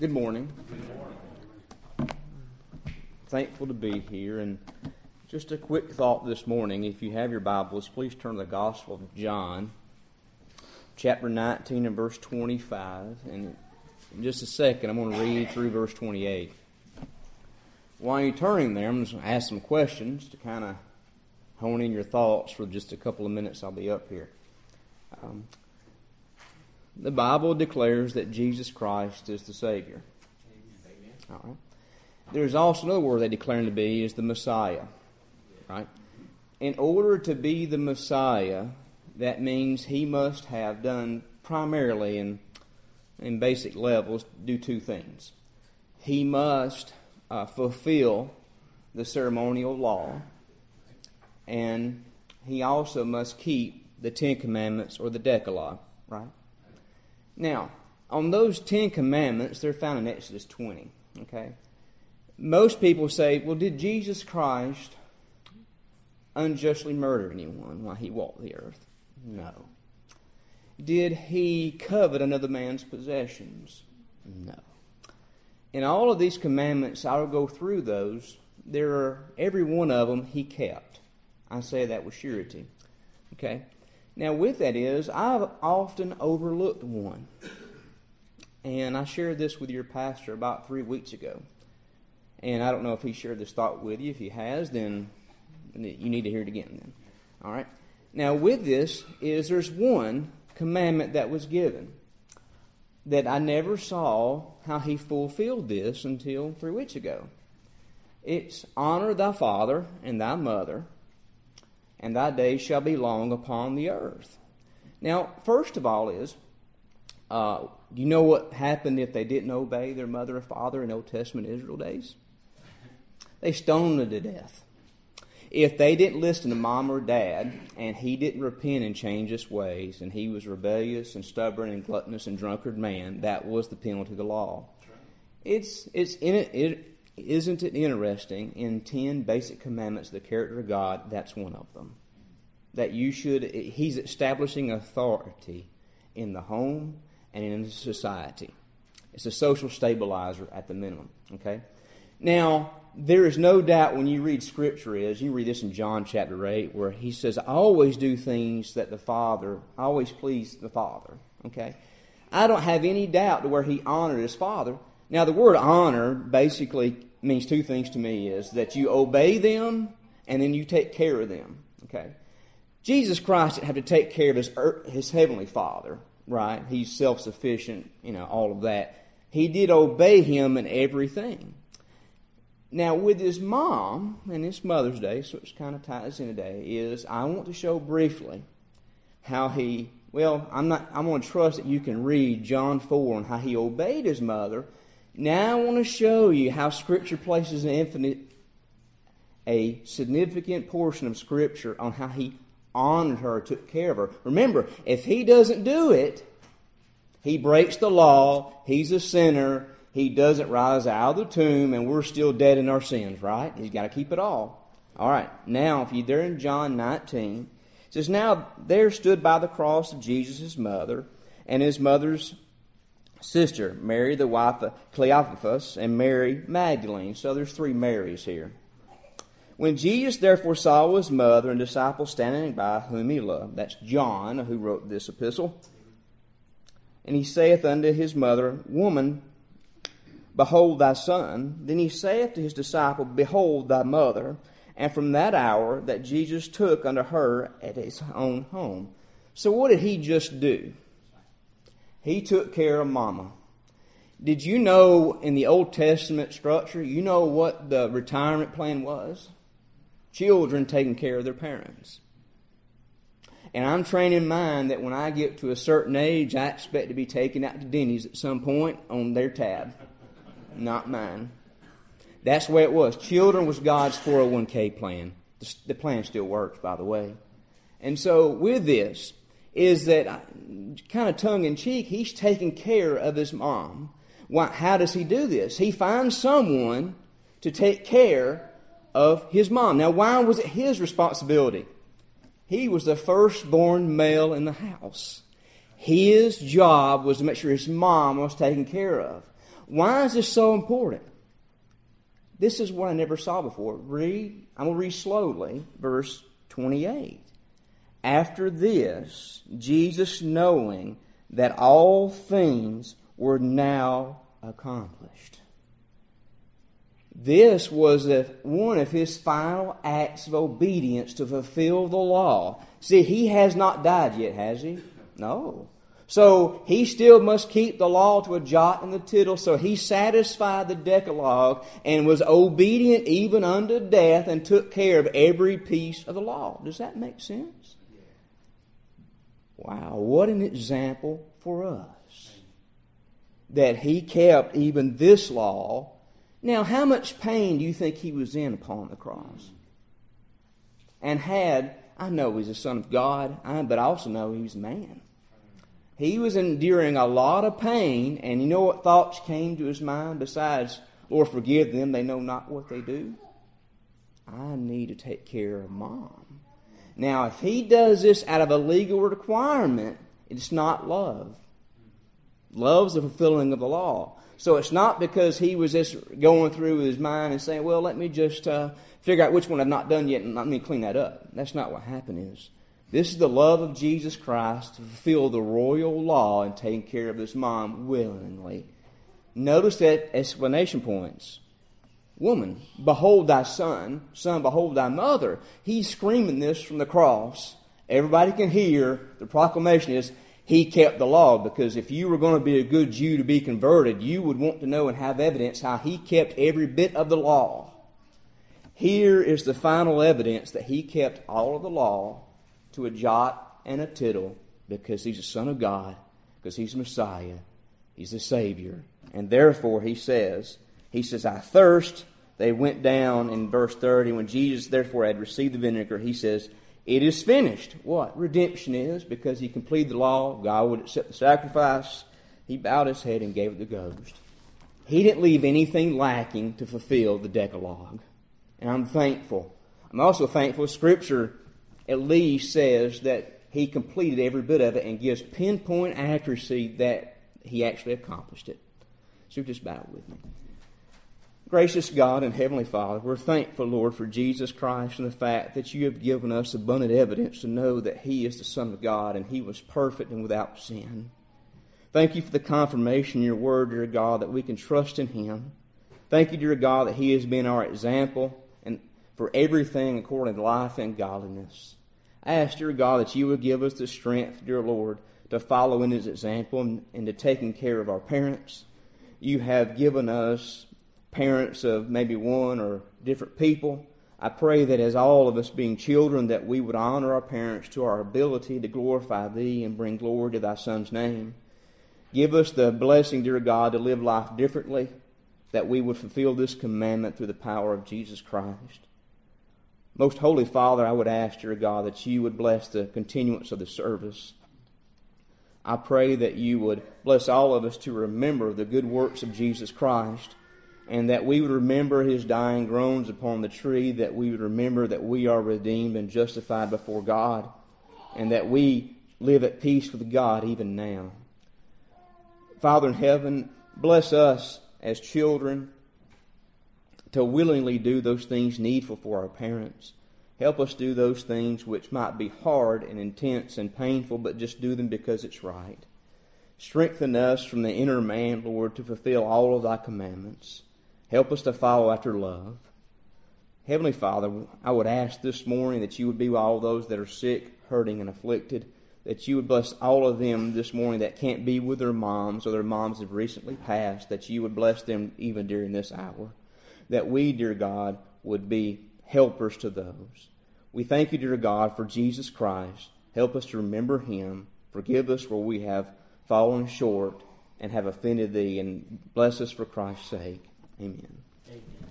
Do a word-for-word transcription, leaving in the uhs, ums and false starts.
Good morning. Thankful to be here. And just a quick thought this morning. If you have your Bibles, please turn to the Gospel of John, chapter nineteen and verse twenty-five. And in just a second, I'm going to read through verse twenty-eight. While you're turning there, I'm just going to ask some questions to kind of hone in your thoughts for just a couple of minutes. I'll be up here. Um, the Bible declares that Jesus Christ is the Savior. Amen. All right. There's also another word they declare him to be is the Messiah. Right? In order to be the Messiah, that means he must have done primarily in in basic levels do two things. He must uh, fulfill the ceremonial law, and he also must keep the Ten Commandments or the Decalogue. Right? Now, on those Ten Commandments, they're found in Exodus twenty. Okay. Most people say, well, did Jesus Christ unjustly murder anyone while he walked the earth? No. Did he covet another man's possessions? No. In all of these commandments, I'll go through those. There are, every one of them he kept. I say that with surety. Okay? Now, with that is, I've often overlooked one. And I shared this with your pastor about three weeks ago. And I don't know if he shared this thought with you. If he has, then you need to hear it again then. All right? Now, with this is there's one commandment that was given that I never saw how he fulfilled this until three weeks ago. It's honor thy father and thy mother, and thy days shall be long upon the earth. Now, first of all is, uh, do you know what happened if they didn't obey their mother or father in Old Testament Israel days? They stoned them to death. If they didn't listen to mom or dad, and he didn't repent and change his ways, and he was rebellious and stubborn and gluttonous and drunkard man, that was the penalty of the law. It's it's in it, it isn't it interesting? In ten basic commandments of the character of God, that's one of them. That you should. He's establishing authority in the home and in society. It's a social stabilizer at the minimum. Okay. Now, there is no doubt when you read Scripture is, you read this in John chapter eight, where he says, I always do things that the Father, I always please the Father. Okay? I don't have any doubt to where he honored his Father. Now, the word honor basically means two things to me, is that you obey them and then you take care of them. Okay? Jesus Christ didn't have to take care of his, his heavenly Father, right? He's self-sufficient, you know, all of that. He did obey him in everything. Now, with his mom, and it's Mother's Day, so it's kind of ties in today, is I want to show briefly how he, well, I'm not, I'm going to trust that you can read John four on how he obeyed his mother. Now I want to show you how Scripture places an infinite, a significant portion of Scripture on how he honored her, took care of her. Remember, if he doesn't do it, he breaks the law, he's a sinner, he doesn't rise out of the tomb, and we're still dead in our sins, right? He's got to keep it all. All right. Now, if you're there in John nineteen, it says, Now there stood by the cross of Jesus his mother, and his mother's sister, Mary the wife of Cleophas, and Mary Magdalene. So there's three Marys here. When Jesus therefore saw his mother and disciples standing by whom he loved, that's John who wrote this epistle, and he saith unto his mother, Woman, behold thy son. Then he saith to his disciple, Behold thy mother. And from that hour that Jesus took unto her at his own home. So what did he just do? He took care of mama. Did you know in the Old Testament structure, you know what the retirement plan was? Children taking care of their parents. And I'm training mine that when I get to a certain age, I expect to be taken out to Denny's at some point on their tab. Not mine. That's the way it was. Children was God's four oh one k plan. The plan still works, by the way. And so with this is that, kind of tongue-in-cheek, he's taking care of his mom. Why, how does he do this? He finds someone to take care of his mom. Now, why was it his responsibility? He was the firstborn male in the house. His job was to make sure his mom was taken care of. Why is this so important? This is what I never saw before. Read, I'm going to read slowly, verse twenty-eight. After this, Jesus, knowing that all things were now accomplished. This was a, one of his final acts of obedience to fulfill the law. See, he has not died yet, has he? No. So he still must keep the law to a jot and the tittle. So he satisfied the Decalogue and was obedient even unto death and took care of every piece of the law. Does that make sense? Wow, what an example for us. That he kept even this law. Now, how much pain do you think he was in upon the cross? And had, I know he's the Son of God, but I also know he was a man. He was enduring a lot of pain, and you know what thoughts came to his mind besides, Lord, forgive them, they know not what they do? I need to take care of Mom. Now, if he does this out of a legal requirement, it's not love. Love's the fulfilling of the law. So it's not because he was just going through his mind and saying, well, let me just uh, figure out which one I've not done yet and let me clean that up. That's not what happened is. This is the love of Jesus Christ to fulfill the royal law and taking care of this mom willingly. Notice that explanation points. Woman, behold thy son. Son, behold thy mother. He's screaming this from the cross. Everybody can hear. The proclamation is, he kept the law, because if you were going to be a good Jew to be converted, you would want to know and have evidence how he kept every bit of the law. Here is the final evidence that he kept all of the law to a jot and a tittle, because he's the Son of God, because he's the Messiah, he's the Savior. And therefore, he says, he says, I thirst. They went down in verse thirty. When Jesus therefore had received the vinegar, he says, it is finished. What? Redemption is, because he completed the law. God would accept the sacrifice. He bowed his head and gave it the ghost. He didn't leave anything lacking to fulfill the Decalogue. And I'm thankful. I'm also thankful Scripture at least says that he completed every bit of it and gives pinpoint accuracy that he actually accomplished it. So just bow with me. Gracious God and Heavenly Father, we're thankful, Lord, for Jesus Christ and the fact that you have given us abundant evidence to know that he is the Son of God and he was perfect and without sin. Thank you for the confirmation in your word, dear God, that we can trust in him. Thank you, dear God, that he has been our example and for everything according to life and godliness. I ask, dear God, that you would give us the strength, dear Lord, to follow in his example and, and to taking care of our parents. You have given us parents of maybe one or different people. I pray that as all of us being children, that we would honor our parents to our ability to glorify thee and bring glory to thy Son's name. Give us the blessing, dear God, to live life differently, that we would fulfill this commandment through the power of Jesus Christ. Most Holy Father, I would ask, dear God, that you would bless the continuance of the service. I pray that you would bless all of us to remember the good works of Jesus Christ, and that we would remember his dying groans upon the tree, that we would remember that we are redeemed and justified before God, and that we live at peace with God even now. Father in heaven, bless us as children to willingly do those things needful for our parents. Help us do those things which might be hard and intense and painful, but just do them because it's right. Strengthen us from the inner man, Lord, to fulfill all of thy commandments. Help us to follow after love. Heavenly Father, I would ask this morning that you would be with all those that are sick, hurting, and afflicted, that you would bless all of them this morning that can't be with their moms or their moms have recently passed, that you would bless them even during this hour, that we, dear God, would be helpers to those. We thank you, dear God, for Jesus Christ. Help us to remember him. Forgive us where we have fallen short and have offended thee, and bless us for Christ's sake. Amen. Amen.